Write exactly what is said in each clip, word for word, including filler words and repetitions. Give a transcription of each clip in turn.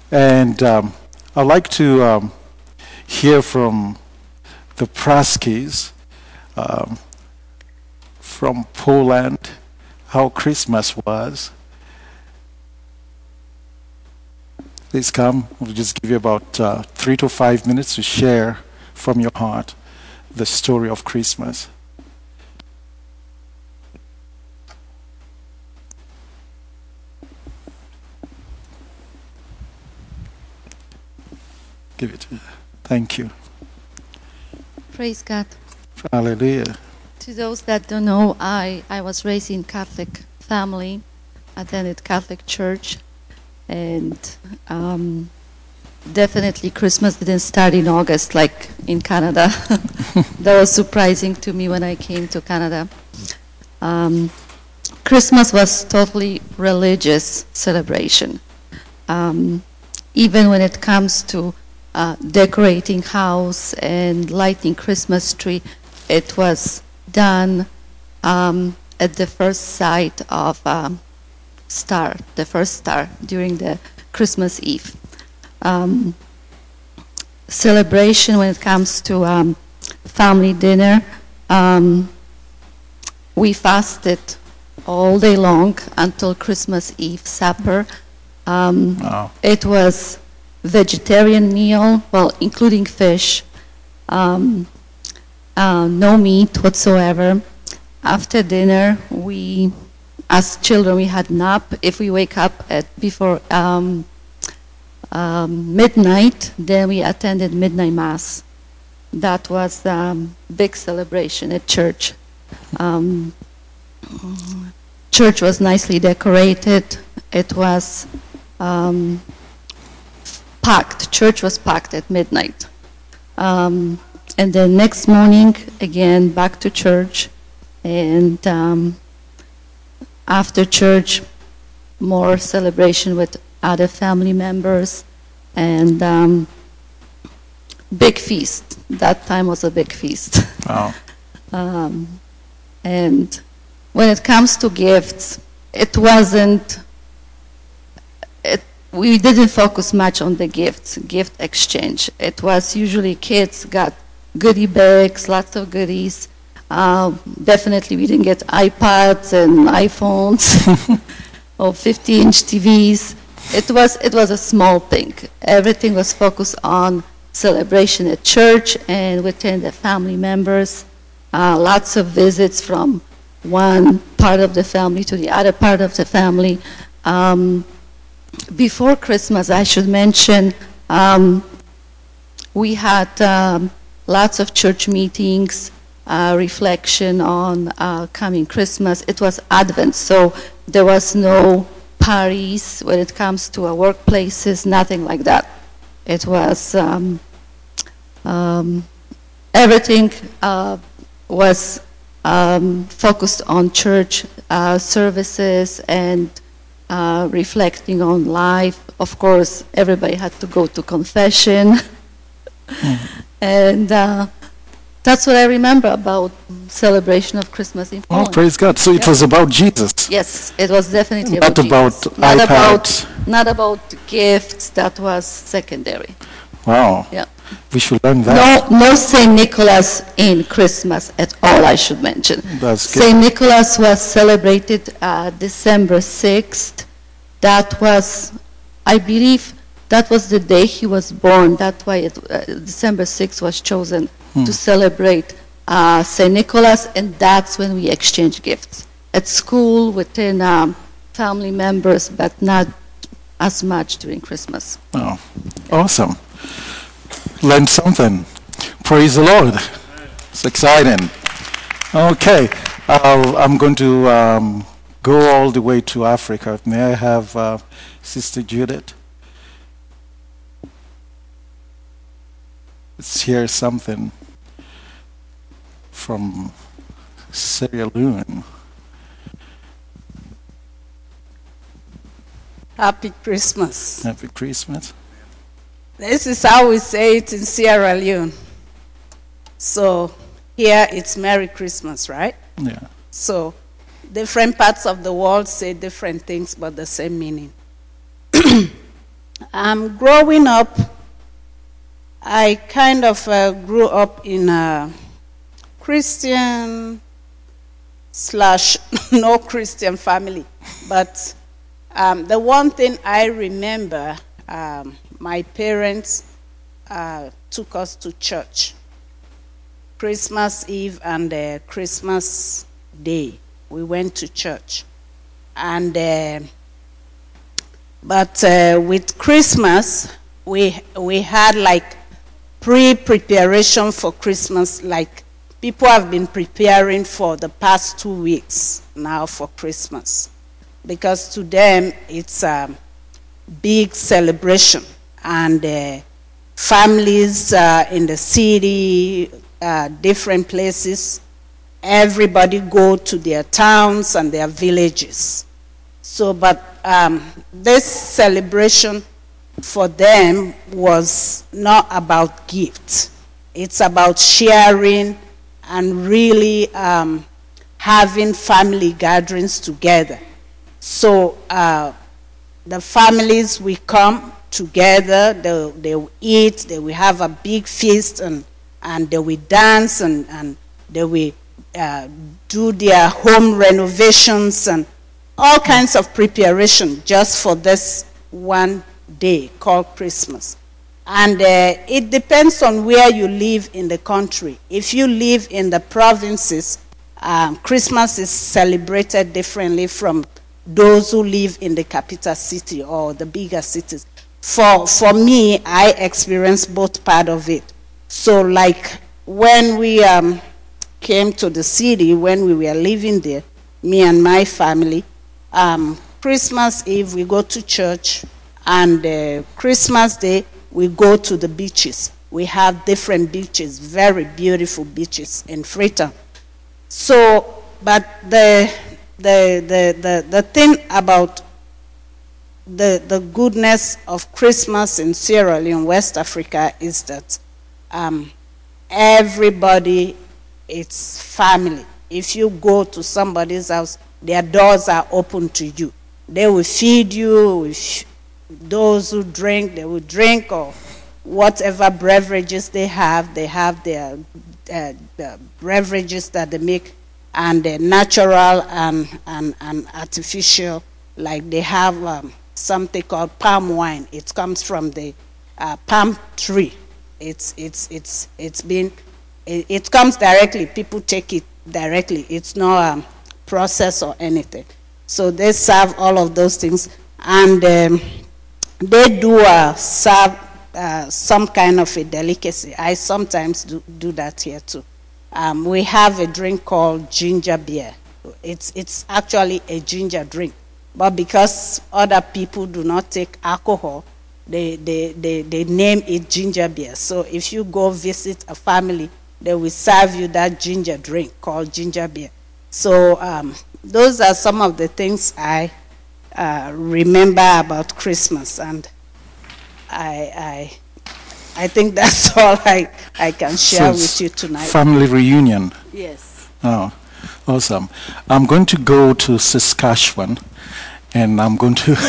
And um, I'd like to um, hear from the Praskis um, from Poland, how Christmas was. Please come. We'll just give you about uh, three to five minutes to share from your heart the story of Christmas. Give it to you. Thank you. Praise God. Hallelujah. To those that don't know, I, I was raised in Catholic family, attended Catholic church, and um, definitely Christmas didn't start in August like in Canada. That was surprising to me when I came to Canada. Um, Christmas was totally religious celebration. Um, even when it comes to uh, decorating house and lighting Christmas tree, it was done um, at the first sight of um, star, the first star during the Christmas Eve. Um, celebration when it comes to um, family dinner, um, we fasted all day long until Christmas Eve supper. Um, Wow. It was vegetarian meal, well, including fish, um, uh, no meat whatsoever. After dinner, we, as children, we had nap. If we wake up at before um, um, midnight, then we attended midnight mass. That was a um, big celebration at church. Um, church was nicely decorated. It was um, packed. Church was packed at midnight. Um, and then next morning, again, back to church. And um, after church, more celebration with other family members. And um, big feast. That time was a big feast. Wow. um, and when it comes to gifts, it wasn't, it, we didn't focus much on the gifts, gift exchange. It was usually kids got goodie bags, lots of goodies. Uh, definitely we didn't get iPads and iPhones or fifty-inch T Vs. It was, it was a small thing. Everything was focused on celebration at church and within the family members. Uh, lots of visits from one part of the family to the other part of the family. Um, before Christmas, I should mention, um, we had um, lots of church meetings, uh, reflection on uh, coming Christmas. It was Advent, so there was no parties when it comes to our workplaces, nothing like that. It was um, um, everything uh, was um, focused on church uh, services and uh, reflecting on life. Of course, everybody had to go to confession. Mm. And uh, that's what I remember about celebration of Christmas in Poland. Oh, praise God. So it yeah. was about Jesus. Yes, it was definitely Not about Jesus. about Not iPads. about, not about gifts. That was secondary. Wow. Yeah. We should learn that. No, no Saint Nicholas in Christmas at all, I should mention. That's good. Saint Nicholas was celebrated uh, December sixth. That was, I believe, that was the day he was born. That's why it, uh, December sixth was chosen hmm. to celebrate uh, Saint Nicholas, and that's when we exchange gifts. At school, within um, family members, but not as much during Christmas. Oh, awesome. Learned something. Praise the Lord. It's exciting. Okay, I'll, I'm going to um, go all the way to Africa. May I have uh, Sister Judith? Let's hear something from Sierra Leone. Happy Christmas. Happy Christmas. This is how we say it in Sierra Leone. So here it's Merry Christmas, right? Yeah. So different parts of the world say different things, but the same meaning. Um, growing up, I kind of uh, grew up in a Christian slash no Christian family. But um, the one thing I remember, um, my parents uh, took us to church. Christmas Eve and uh, Christmas Day, we went to church. And uh, but uh, with Christmas, we we had like pre-preparation for Christmas. Like people have been preparing for the past two weeks now for Christmas, because to them it's a big celebration, and uh, families uh, in the city, uh, different places, everybody go to their towns and their villages. So, but um, this celebration for them was not about gifts. It's about sharing and really um, having family gatherings together. So uh, the families will come together, they, they will eat, they will have a big feast, and, and they will dance, and, and they will uh, do their home renovations and all kinds of preparation just for this one day called Christmas. And uh, it depends on where you live in the country. If you live in the provinces, um, Christmas is celebrated differently from those who live in the capital city or the bigger cities. For, for me, I experienced both part of it. So like when we um, came to the city, when we were living there, me and my family, Um, Christmas Eve, we go to church, and uh, Christmas Day, we go to the beaches. We have different beaches, very beautiful beaches in Freetown. So, but the, the, the, the, the thing about the, the goodness of Christmas in Sierra Leone, West Africa, is that um, everybody, it's family. If you go to somebody's house, their doors are open to you. They will feed you. With those who drink, they will drink, or whatever beverages they have. They have their uh, the beverages that they make, and they're natural and, and, and artificial. Like they have um, something called palm wine. It comes from the uh, palm tree. It's it's it's it's been it, it comes directly. People take it directly. It's not um, process or anything. So they serve all of those things, and um, they do uh, serve uh, some kind of a delicacy. I sometimes do, do that here too. Um, we have a drink called ginger beer. It's, it's actually a ginger drink, but because other people do not take alcohol, they, they, they, they name it ginger beer. So if you go visit a family, they will serve you that ginger drink called ginger beer. So um, those are some of the things I uh, remember about Christmas, and I, I, I think that's all I, I can share So with you tonight. Family reunion. Yes. Oh, awesome. I'm going to go to Saskatchewan, and I'm going to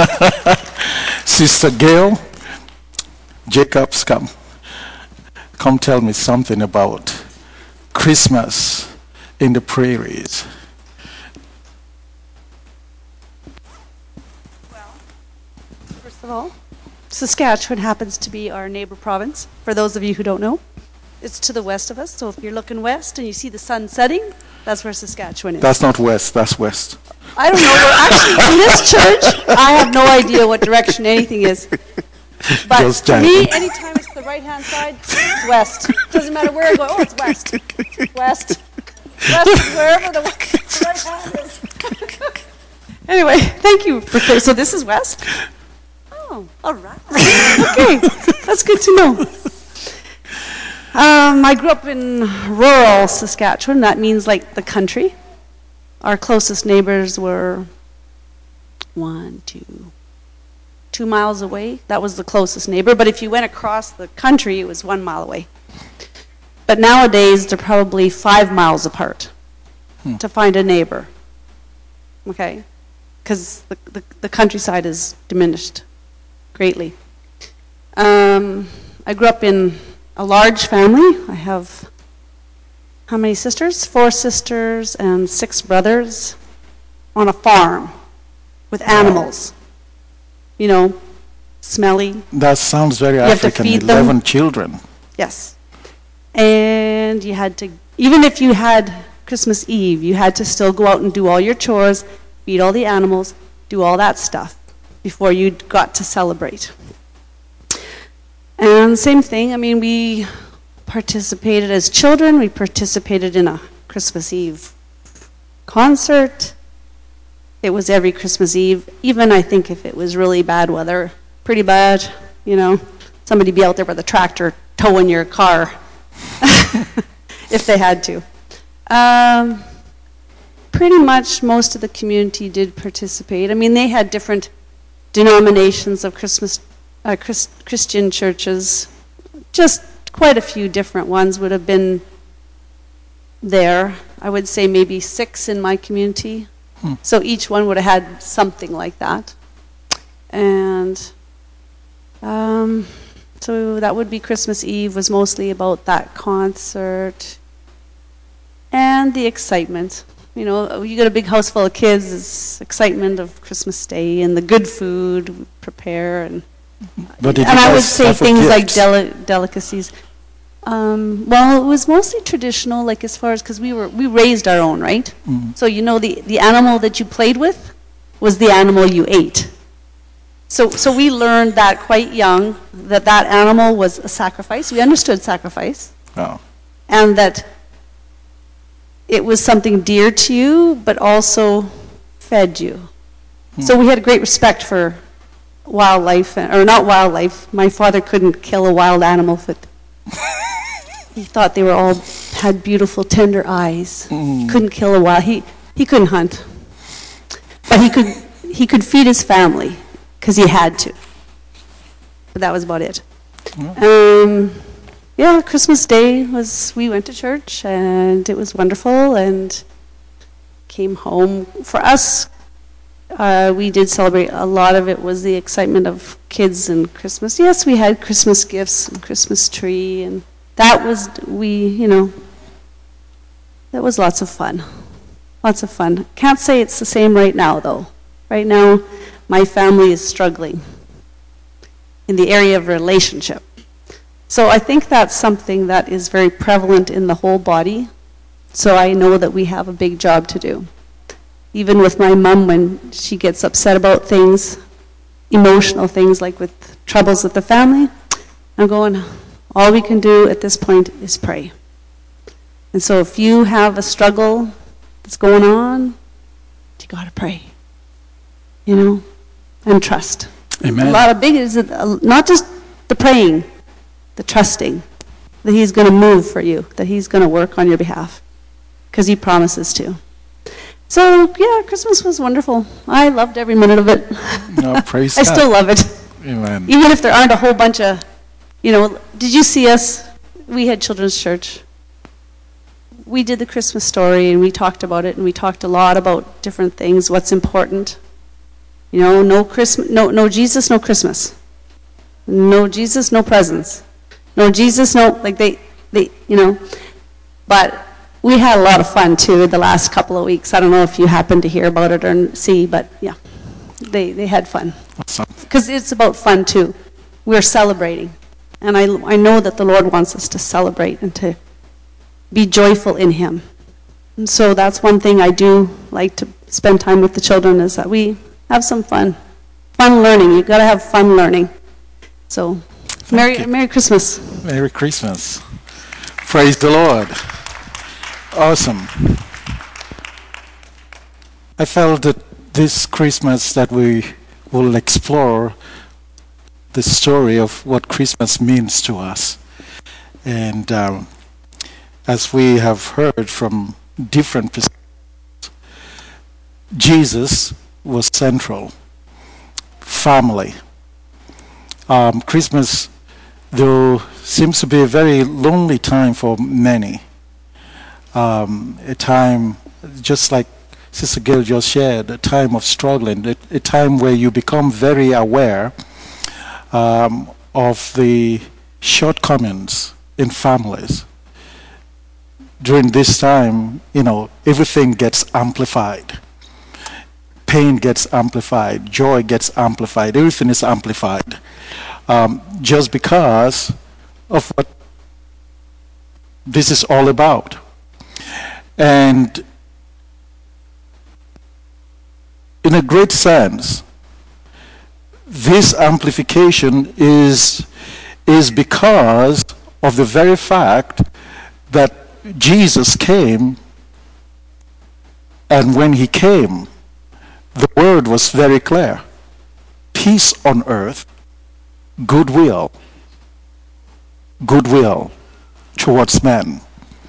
Sister Gail Jacobs, come. Come tell me something about Christmas in the prairies. Well, first of all, Saskatchewan happens to be our neighbor province, for those of you who don't know. It's to the west of us, so if you're looking west and you see the sun setting, that's where Saskatchewan is. That's not west, that's west. I don't know, we're actually, in this church, I have no idea what direction anything is. But Just for me, checking. anytime it's the right-hand side, it's west. Doesn't matter where I go, oh, it's west. West. West is wherever the, the right hand is. Anyway, thank you. For clear. So this is west? Oh, all right. Okay, that's good to know. Um, I grew up in rural Saskatchewan. That means like the country. Our closest neighbors were one, two, two miles away. That was the closest neighbor. But if you went across the country, it was one mile away. But nowadays, they're probably five miles apart hmm. to find a neighbor. Okay? Because the, the, the countryside is diminished greatly. Um, I grew up in a large family. I have, how many sisters? Four sisters and six brothers on a farm with animals. You know, smelly. That sounds very You have to African. feed them. eleven children. Yes. And you had to, even if you had Christmas Eve, you had to still go out and do all your chores, feed all the animals, do all that stuff before you got to celebrate. And same thing, I mean, we participated as children, we participated in a Christmas Eve concert. It was every Christmas Eve, even I think if it was really bad weather, pretty bad, you know, somebody be out there with a tractor towing your car if they had to. Um, pretty much most of the community did participate. I mean, they had different denominations of Christmas, uh, Chris, Christian churches. Just quite a few different ones would have been there. I would say maybe six in my community. Hmm. So each one would have had something like that. And um, so that would be Christmas Eve, was mostly about that concert and the excitement. You know, you got a big house full of kids, it's excitement of Christmas Day and the good food we prepare. And, But did and you I would guys say offer things like gifts? deli- delicacies. Um, well, it was mostly traditional, like as far as, because we were we raised our own, right? Mm. So you know, the, the animal that you played with was the animal you ate. So so we learned that quite young, that that animal was a sacrifice. We understood sacrifice, Oh. and that it was something dear to you, but also fed you. Hmm. So we had great respect for wildlife, or not wildlife. My father couldn't kill a wild animal if it. He thought they were all had beautiful, tender eyes. Mm. He couldn't kill a wild. He he couldn't hunt, but he could he could feed his family because he had to. But that was about it. Yeah. Um, yeah, Christmas Day was. We went to church and it was wonderful, and came home. For us, uh, we did celebrate. A lot of it was the excitement of kids and Christmas. Yes, we had Christmas gifts and Christmas tree, and that was, we, you know, that was lots of fun. Lots of fun. Can't say it's the same right now, though. Right now, my family is struggling in the area of relationship. So I think that's something that is very prevalent in the whole body. So I know that we have a big job to do. Even with my mom, when she gets upset about things, emotional things like with troubles with the family, I'm going, all we can do at this point is pray. And so if you have a struggle that's going on, you got to pray, you know, and trust. Amen. A lot of big is not just the praying, the trusting that he's going to move for you, that he's going to work on your behalf, because he promises to. So, yeah, Christmas was wonderful. I loved every minute of it. No, praise I God. still love it. Amen. Even if there aren't a whole bunch of, you know, did you see us? We had children's church. We did the Christmas story, and we talked about it, and we talked a lot about different things, what's important. You know, no Christmas, no, no Jesus, no Christmas. No Jesus, no presents. No Jesus, no, like they, they, you know. But we had a lot of fun, too, the last couple of weeks. I don't know if you happened to hear about it or see, but, yeah, they, they had fun. Awesome. Because it's about fun, too. We're celebrating. And I, I know that the Lord wants us to celebrate and to be joyful in him. And so that's one thing I do like to spend time with the children, is that we have some fun. Fun learning. You've got to have fun learning. So, Merry, you. Merry Christmas. Merry Christmas. Praise the Lord. Awesome. I felt that this Christmas that we will explore the story of what Christmas means to us. And um, as we have heard from different perspectives, Jesus was central. Family. Um, Christmas, though, seems to be a very lonely time for many. Um, a time, just like Sister Gail just shared, a time of struggling, a, a time where you become very aware um, of the shortcomings in families. During this time, you know, everything gets amplified. Pain gets amplified, joy gets amplified, everything is amplified. Um, just because of what this is all about. And in a great sense, this amplification is, is because of the very fact that Jesus came, and when he came, the word was very clear. Peace on earth, goodwill, goodwill towards men.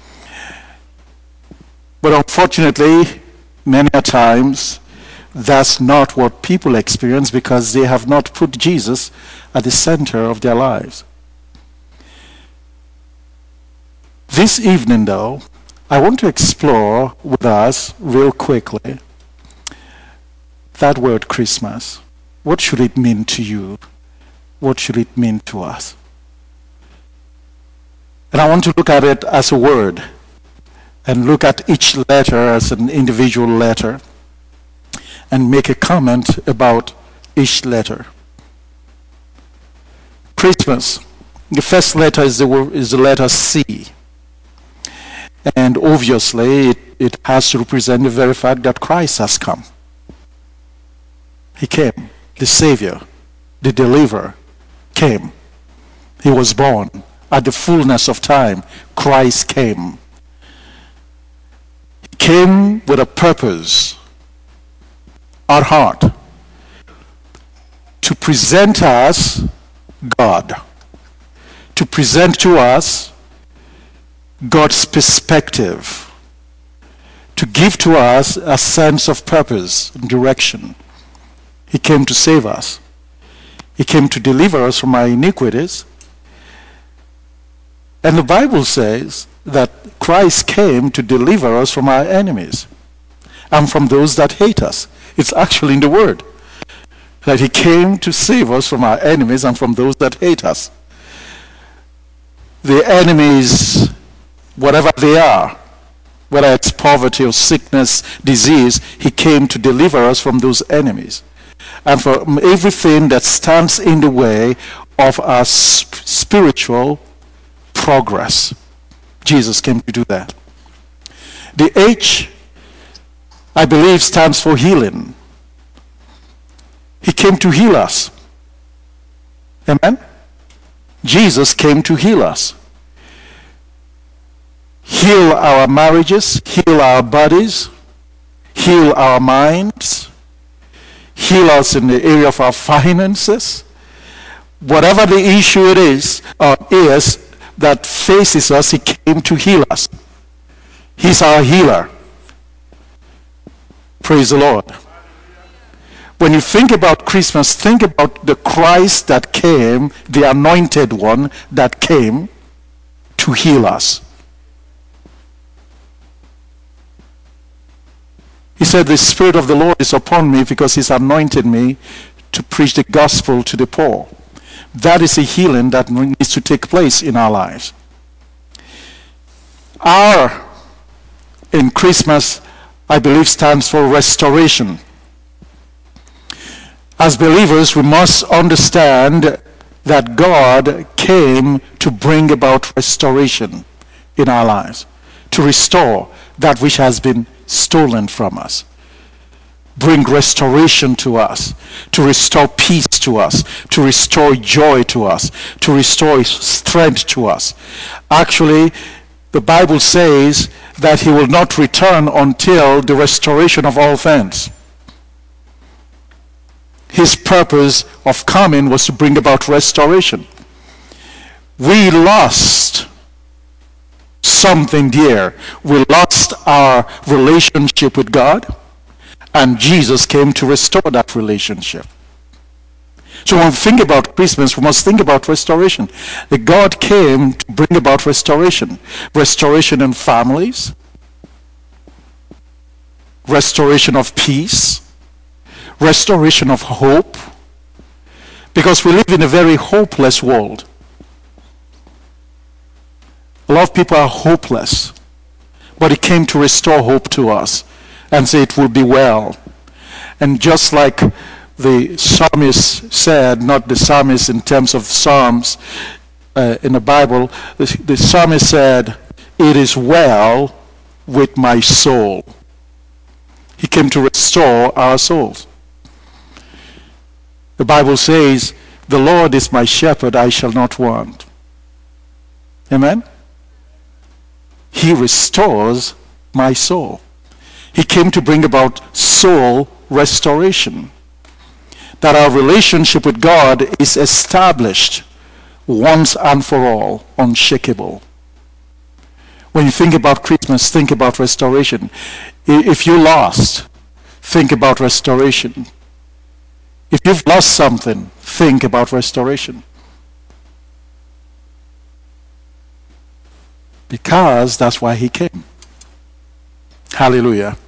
But unfortunately, many a times, that's not what people experience because they have not put Jesus at the center of their lives. This evening, though, I want to explore with us real quickly that word Christmas. What should it mean to you? What should it mean to us? And I want to look at it as a word and look at each letter as an individual letter and make a comment about each letter. Christmas. The first letter is the, is the letter C. And obviously, it, it has to represent the very fact that Christ has come. He came. The Savior, the Deliverer, came. He was born. At the fullness of time, Christ came. He came with a purpose at heart to present us God, to present to us God's perspective, to give to us a sense of purpose and direction. He came to save us. He came to deliver us from our iniquities. And the Bible says that Christ came to deliver us from our enemies and from those that hate us. It's actually in the Word that he came to save us from our enemies and from those that hate us. The enemies, whatever they are, whether it's poverty or sickness, disease, he came to deliver us from those enemies and from everything that stands in the way of our sp- spiritual progress. Jesus came to do that. The H, I believe, stands for healing. He came to heal us. Amen? Jesus came to heal us. Heal our marriages, heal our bodies, heal our minds, heal us in the area of our finances. Whatever the issue it is, uh, is that faces us, he came to heal us. He's our healer. Praise the Lord. When you think about Christmas, think about the Christ that came, the anointed one that came to heal us. He said, the Spirit of the Lord is upon me because he's anointed me to preach the gospel to the poor. That is a healing that needs to take place in our lives. R in Christmas, I believe, stands for restoration. As believers, we must understand that God came to bring about restoration in our lives, to restore that which has been stolen from us, bring restoration to us, to restore peace to us, to restore joy to us, to restore strength to us. Actually, the Bible says that he will not return until the restoration of all things. His purpose of coming was to bring about restoration. We lost something dear. We lost our relationship with God, and Jesus came to restore that relationship. So when we think about Christmas, we must think about restoration. That God came to bring about restoration. Restoration in families, restoration of peace, restoration of hope, Because we live in a very hopeless world. A lot of people are hopeless. But he came to restore hope to us and say it will be well. And just like the psalmist said, not the psalmist in terms of psalms uh, in the Bible, the, the psalmist said, it is well with my soul. He came to restore our souls. The Bible says, the Lord is my shepherd, I shall not want. Amen? He restores my soul. He came to bring about soul restoration. That our relationship with God is established once and for all, unshakable. When you think about Christmas, think about restoration. If you're lost, think about restoration. If you've lost something, think about restoration. Because that's why he came. Hallelujah.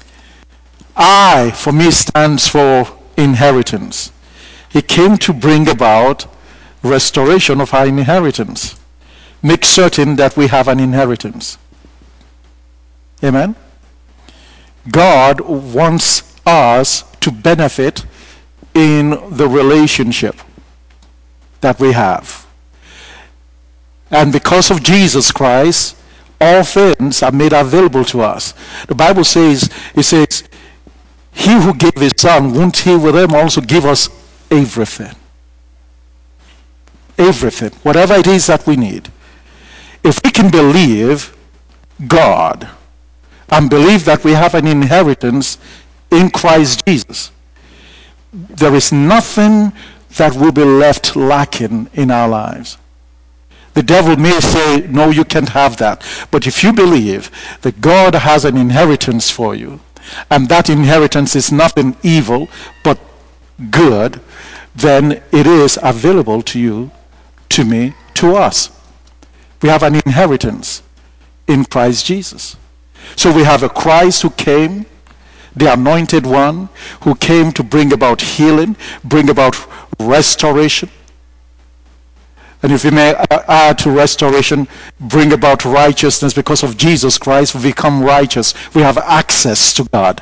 I, for me, stands for inheritance. He came to bring about restoration of our inheritance. Make certain that we have an inheritance. Amen? God wants us to benefit in the relationship that we have. And because of Jesus Christ, all things are made available to us. The Bible says, it says, he who gave his son, won't he with him also give us everything? Everything. Whatever it is that we need. If we can believe God and believe that we have an inheritance in Christ Jesus, there is nothing that will be left lacking in our lives. The devil may say, no, you can't have that. But if you believe that God has an inheritance for you, and that inheritance is nothing evil, but good, then it is available to you, to me, to us. We have an inheritance in Christ Jesus. So we have a Christ who came, the anointed one, who came to bring about healing, bring about restoration. And if we may add to restoration, bring about righteousness. Because of Jesus Christ, we become righteous. We have access to God.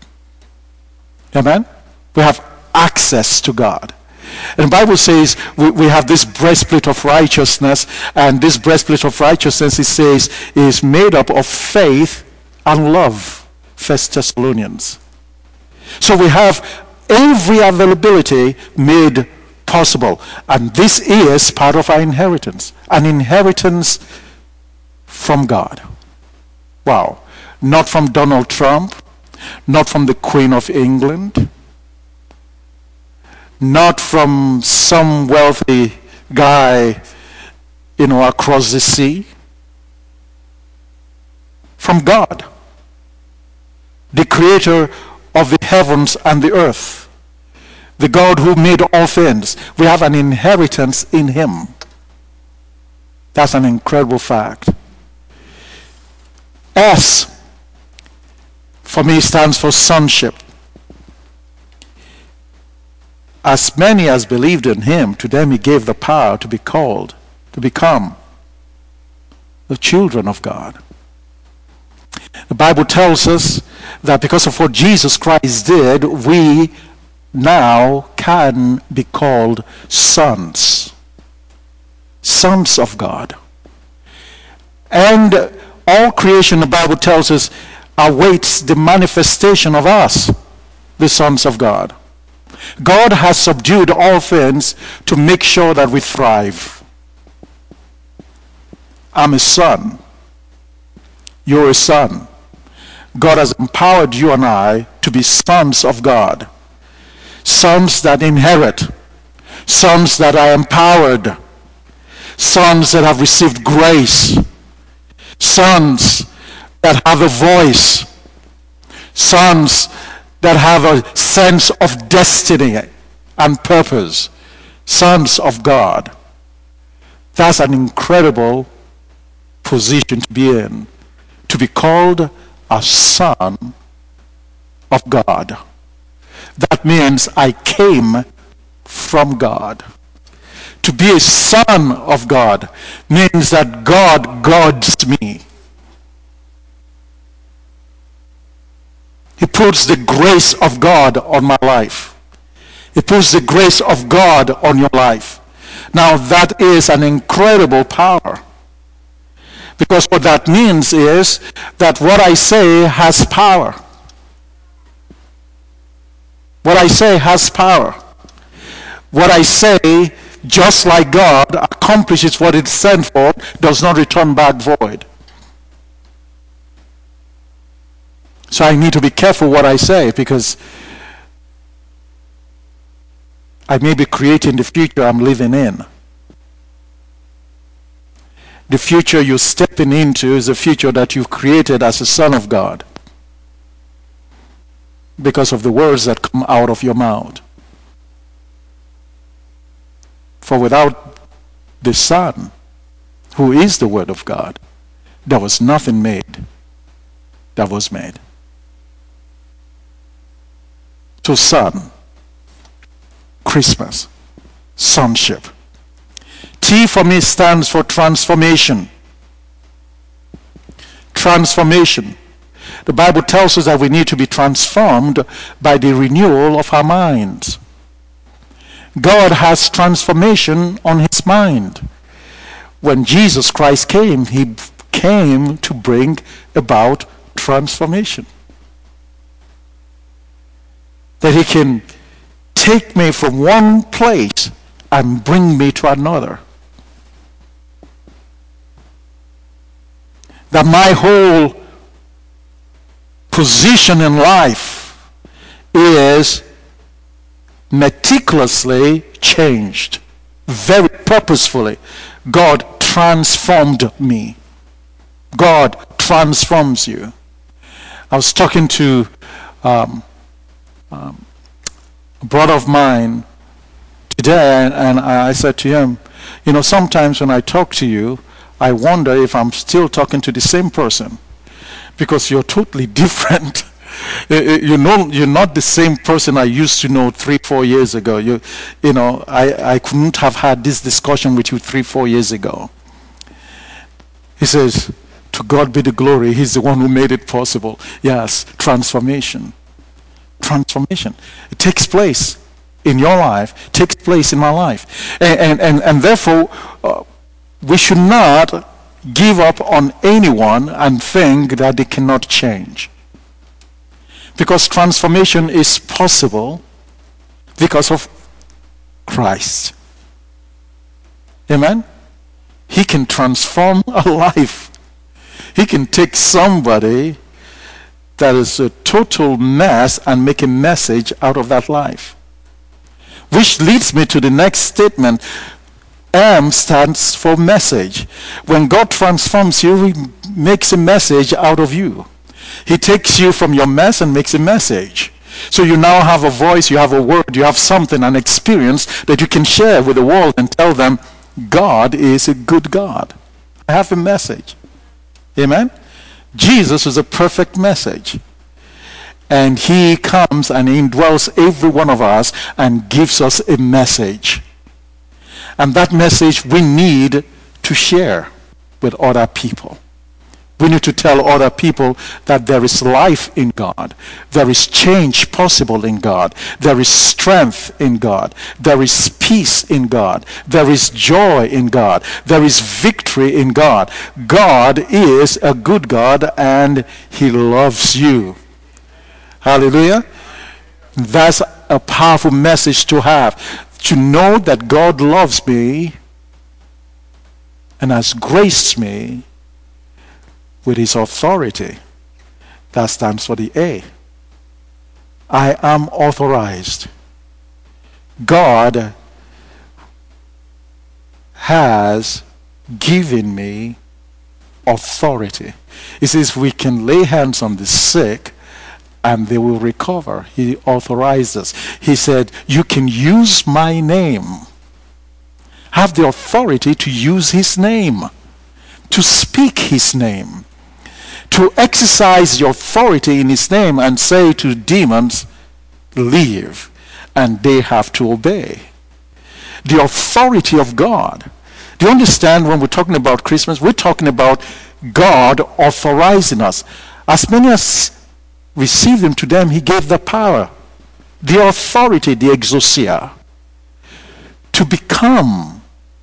Amen? We have access to God. And the Bible says we, we have this breastplate of righteousness, and this breastplate of righteousness, it says, is made up of faith and love. First Thessalonians. So we have every availability made possible. And this is part of our inheritance. An inheritance from God. Wow. Not from Donald Trump. Not from the Queen of England. Not from some wealthy guy, you know, across the sea. From God. The creator of the heavens and the earth. The God who made all things. We have an inheritance in him. That's an incredible fact. S, for me, stands for sonship. As many as believed in him, to them he gave the power to be called, to become the children of God. The Bible tells us that because of what Jesus Christ did, we now can be called sons. Sons of God. And all creation, the Bible tells us, awaits the manifestation of us, the sons of God. God has subdued all things to make sure that we thrive. I'm a son. You're a son. God has empowered you and I to be sons of God. Sons that inherit. Sons that are empowered. Sons that have received grace. Sons that have a voice. Sons that have a sense of destiny and purpose. Sons of God. That's an incredible position to be in. To be called a son of God. That means I came from God. To be a son of God means that God guards me. He puts the grace of God on my life. He puts the grace of God on your life. Now that is an incredible power. Because what that means is that what I say has power. What I say has power. What I say, just like God, accomplishes what it's sent for, does not return back void. So I need to be careful what I say, because I may be creating the future I'm living in. The future you're stepping into is a future that you've created as a son of God because of the words that come out of your mouth. For without the Son, who is the Word of God, there was nothing made that was made. So Son, Christmas, sonship. T for me stands for transformation. Transformation. The Bible tells us that we need to be transformed by the renewal of our minds. God has transformation on his mind. When Jesus Christ came, he came to bring about transformation. That he can take me from one place and bring me to another. That my whole position in life is meticulously changed, very purposefully. God transformed me. God transforms you. I was talking to um, um, a brother of mine today, and, and I said to him, you know, sometimes when I talk to you, I wonder if I'm still talking to the same person, because you're totally different. You know, you're not the same person I used to know three, four years ago. You, you know, I, I couldn't have had this discussion with you three, four years ago. He says, to God be the glory. He's the one who made it possible. Yes, transformation. Transformation. It takes place in your life, takes place in my life. And, and, and, and therefore, uh, we should not give up on anyone and think that they cannot change. Because transformation is possible because of Christ. Amen? He can transform a life. He can take somebody that is a total mess and make a message out of that life. Which leads me to the next statement. M stands for message. When God transforms you, he makes a message out of you. He takes you from your mess and makes a message. So you now have a voice, you have a word, you have something, an experience that you can share with the world and tell them, God is a good God. I have a message. Amen? Jesus is a perfect message. And he comes and indwells every one of us and gives us a message. And that message we need to share with other people. We need to tell other people that there is life in God. There is change possible in God. There is strength in God. There is peace in God. There is joy in God. There is victory in God. God is a good God and he loves you. Hallelujah. That's a powerful message to have. To know that God loves me and has graced me with his authority. That stands for the A. I am authorized. God has given me authority. He says we can lay hands on the sick and they will recover. He authorized us. He said, you can use my name. Have the authority to use his name, to speak his name, to exercise your authority in his name and say to demons, leave, and they have to obey. the authority of God. Do you understand when we're talking about Christmas? We're talking about God authorizing us. As many as received him, to them he gave the power, the authority, the exousia, to become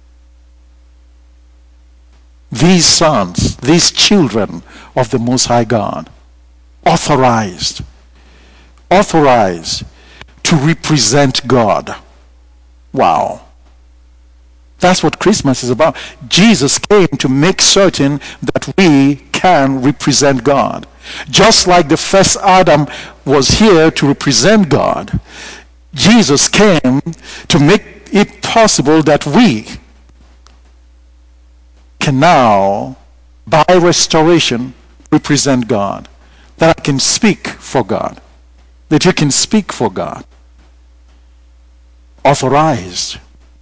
these sons, these children of the Most High God. Authorized. Authorized to represent God. Wow. That's what Christmas is about. Jesus came to make certain that we can represent God. Just like the first Adam was here to represent God, Jesus came to make it possible that we can now, by restoration, represent God. That I can speak for God. That you can speak for God. Authorized.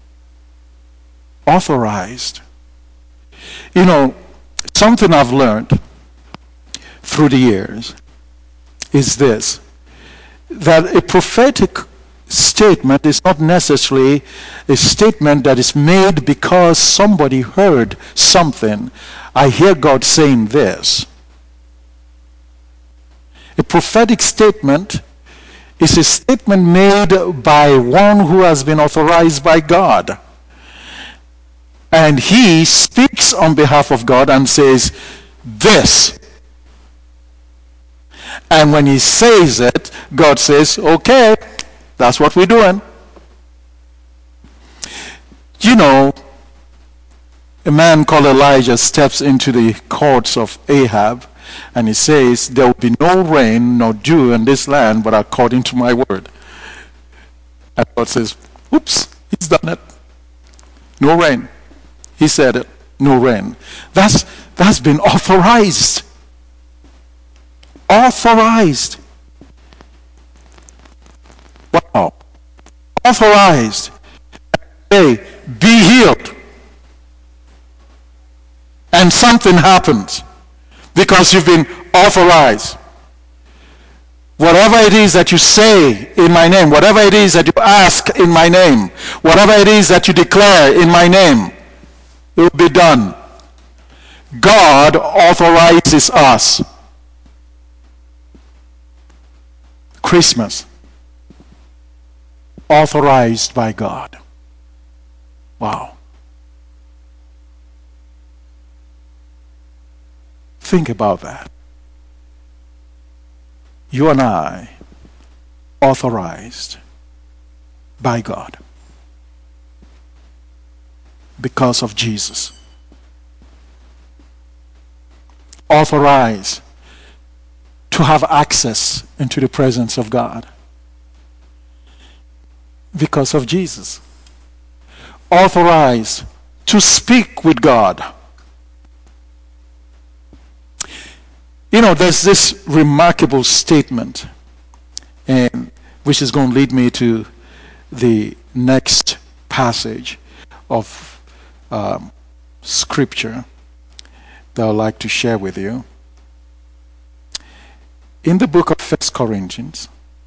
Authorized. You know, something I've learned through the years is this, that a prophetic statement is not necessarily a statement that is made because somebody heard something. I hear God saying this. A prophetic statement is a statement made by one who has been authorized by God. And he speaks on behalf of God and says, this. And when he says it, God says, okay, that's what we're doing. You know, a man called Elijah steps into the courts of Ahab, and he says, there will be no rain nor dew in this land, but according to my word. And God says, oops, he's done it. No rain. He said it, no rain. That's, that's been authorized. Authorized. Wow. Authorized. Hey, be healed. And something happens because you've been authorized. Whatever it is that you say in my name, whatever it is that you ask in my name, whatever it is that you declare in my name, it will be done. God authorizes us. Christmas. Authorized by God. Wow. Think about that. You and I, authorized by God. Because of Jesus. Authorized to have access into the presence of God. Because of Jesus. Authorized to speak with God. You know, there's this remarkable statement, and which is going to lead me to the next passage of um, scripture that I'd like to share with you. In the book of First Corinthians,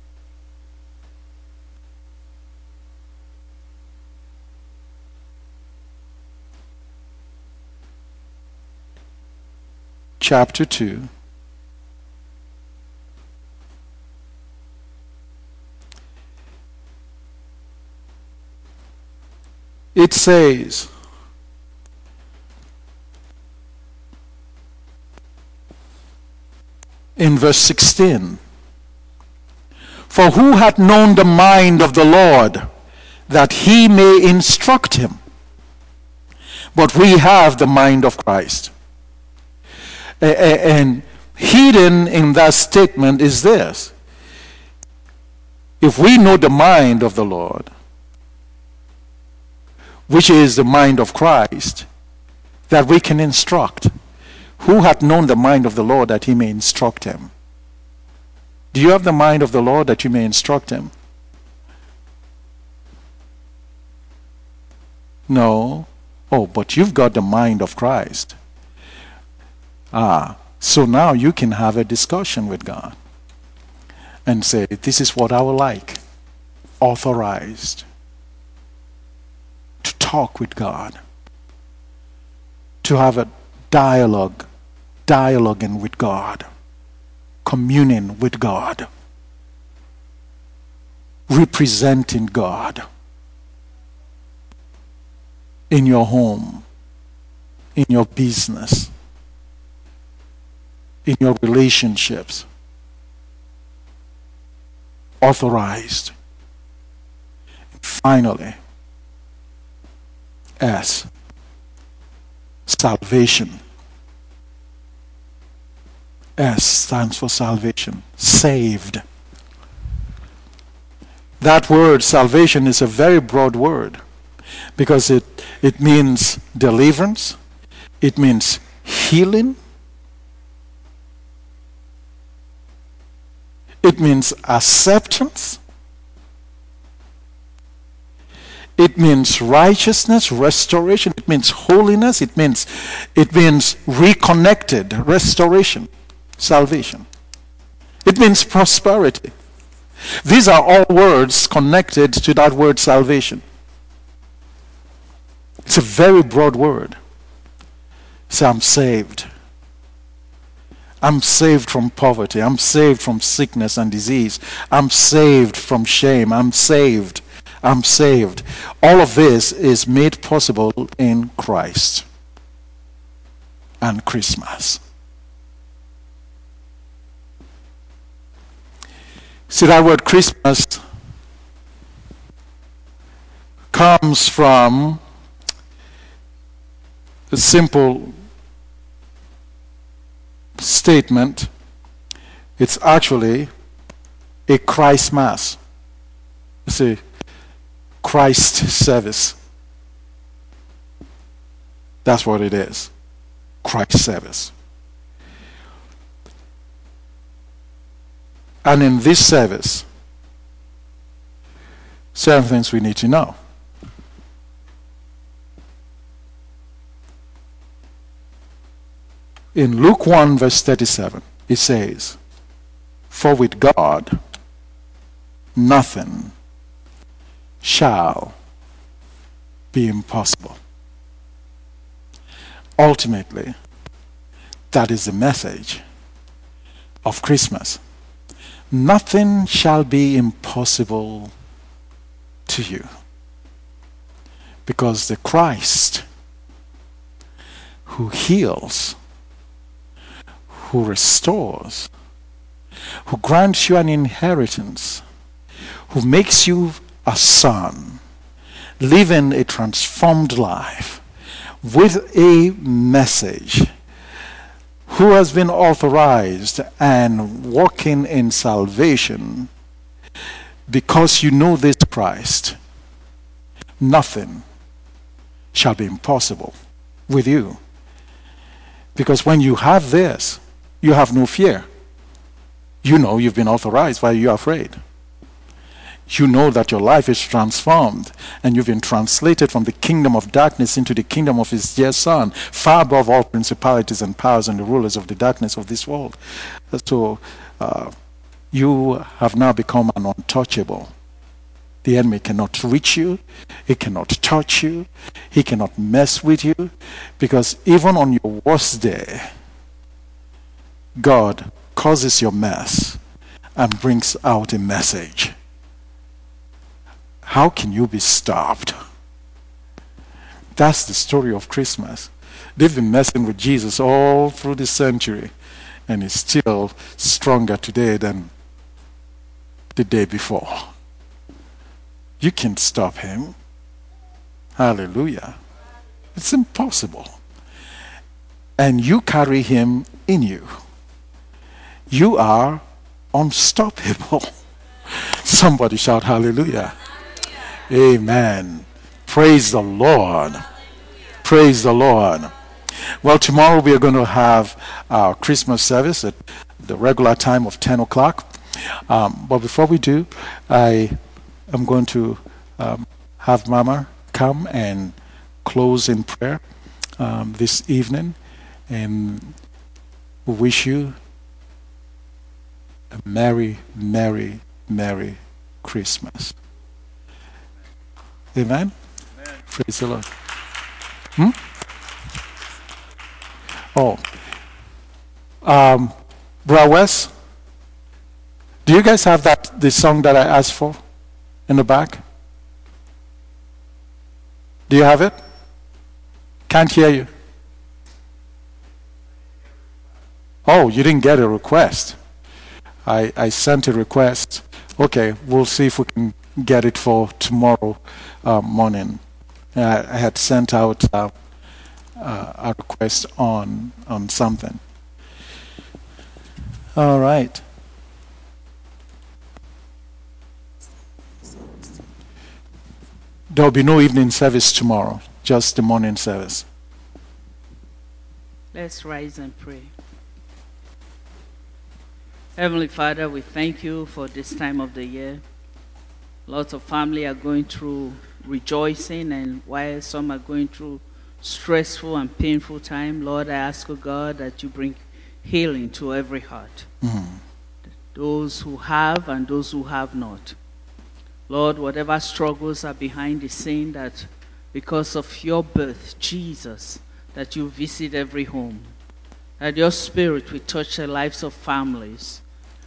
chapter two, it says, in verse sixteen, for who hath known the mind of the Lord, that he may instruct him? But we have the mind of Christ. And hidden in that statement is this: if we know the mind of the Lord, which is the mind of Christ, that we can instruct. Who hath known the mind of the Lord that he may instruct him? Do you have the mind of the Lord that you may instruct him? No. Oh, but you've got the mind of Christ. Ah, so now you can have a discussion with God and say, this is what I would like. Authorized. talk with God, to have a dialogue, dialoguing with God, communing with God, representing God in your home, in your business, in your relationships. Authorized. Finally, S, salvation. S stands for salvation. Saved. That word salvation is a very broad word because it, it means deliverance, it means healing, it means acceptance, it means righteousness, restoration, it means holiness, it means it means reconnected, restoration, salvation. It means prosperity. These are all words connected to that word salvation. It's a very broad word. So I'm saved. I'm saved from poverty. I'm saved from sickness and disease. I'm saved from shame. I'm saved. I'm saved. All of this is made possible in Christ and Christmas. See, that word Christmas comes from a simple statement. It's actually a Christ Mass. It's a Christ service. That's what it is. Christ service. And in this service, certain things we need to know. In Luke one verse thirty-seven, it says, "For with God nothing shall be impossible." Ultimately, that is the message of Christmas. Nothing shall be impossible to you, because the Christ who heals, who restores, who grants you an inheritance, who makes you a son, living a transformed life with a message, who has been authorized and walking in salvation, because you know this Christ, nothing shall be impossible with you. Because when you have this, you have no fear. You know you've been authorized. Why are you afraid? You know that your life is transformed and you've been translated from the kingdom of darkness into the kingdom of his dear Son, far above all principalities and powers and the rulers of the darkness of this world. So uh, you have now become an untouchable. The enemy cannot reach you. He cannot touch you. He cannot mess with you, because even on your worst day, God causes your mess and brings out a message. How can you be stopped? That's the story of Christmas. They've been messing with Jesus all through the century, and he's still stronger today than the day before. You can't stop him. Hallelujah. It's impossible. And you carry him in you. You are unstoppable. Somebody shout hallelujah. Amen. Praise the Lord. Praise the Lord. Well, tomorrow we are going to have our Christmas service at the regular time of ten o'clock. Um, but before we do, I am going to um, have Mama come and close in prayer um, this evening. And we wish you a merry, merry, merry Christmas. Amen? Amen. Praise the Lord. Hmm? Oh. Um, Brother Wes, do you guys have that the song that I asked for in the back? Do you have it? Can't hear you. Oh, you didn't get a request. I, I sent a request. Okay, we'll see if we can get it for tomorrow uh, morning. Uh, I had sent out uh, uh, a request on on something. All right. There will be no evening service tomorrow, just the morning service. Let's rise and pray. Heavenly Father, we thank you for this time of the year. Lots of family are going through rejoicing, and while some are going through stressful and painful time, Lord, I ask, oh God, that you bring healing to every heart. Mm. Those who have and those who have not. Lord, whatever struggles are behind the scene, that because of your birth, Jesus, that you visit every home. That your spirit will touch the lives of families,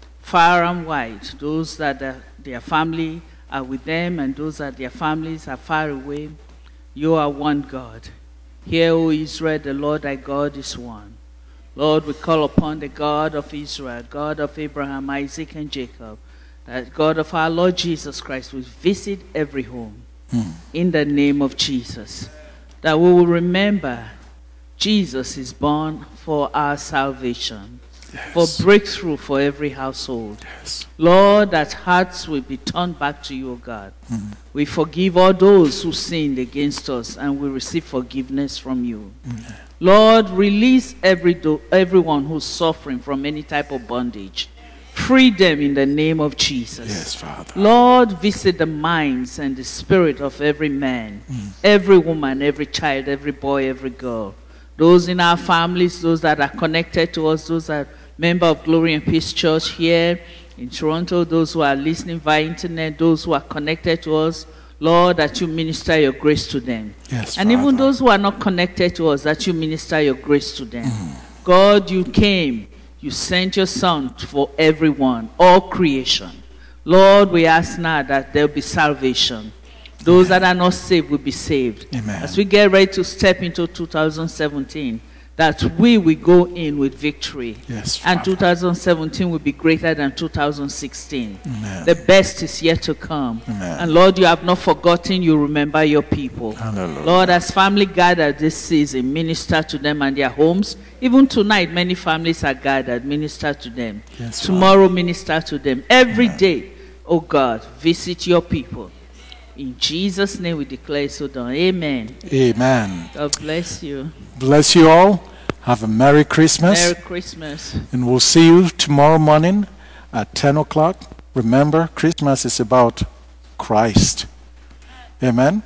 far and wide, those that are, their family are with them and those that their families are far away. You are one God. Hear, O Israel, the Lord thy God is one. Lord, we call upon the God of Israel, God of Abraham, Isaac, and Jacob, that God of our Lord Jesus Christ will visit every home Mm. in the name of Jesus. That we will remember Jesus is born for our salvation, Yes. for breakthrough for every household. Yes. Lord, that hearts will be turned back to you, O God. Mm. We forgive all those who sinned against us, and we receive forgiveness from you. Mm. Lord, release every do- everyone who's suffering from any type of bondage. Free them in the name of Jesus. Yes, Father. Lord, visit the minds and the spirit of every man, every woman, every child, every boy, every girl. Those in our families, those that are connected to us, those that are members of Glory and Peace Church here in Toronto, those who are listening via internet, those who are connected to us. Lord, that you minister your grace to them. Yes, And even Father. those who are not connected to us, that you minister your grace to them. Mm. God, you came. You sent your son for everyone, all creation. Lord, we ask now that there will be salvation. Those that are not saved will be saved. Amen. As we get ready to step into two thousand seventeen, that we will go in with victory. Yes, And Father. two thousand seventeen will be greater than two thousand sixteen. Amen. The best is yet to come. Amen. And Lord, you have not forgotten, you remember your people. Hallelujah. Lord, as family gathered this season, minister to them and their homes. Even tonight, many families are gathered, minister to them. Yes, Tomorrow, minister to them. Every Amen. day, oh God, visit your people. In Jesus' name we declare so done. Amen. Amen. God bless you. Bless you all. Have a Merry Christmas. Merry Christmas. And we'll see you tomorrow morning at ten o'clock. Remember, Christmas is about Christ. Amen.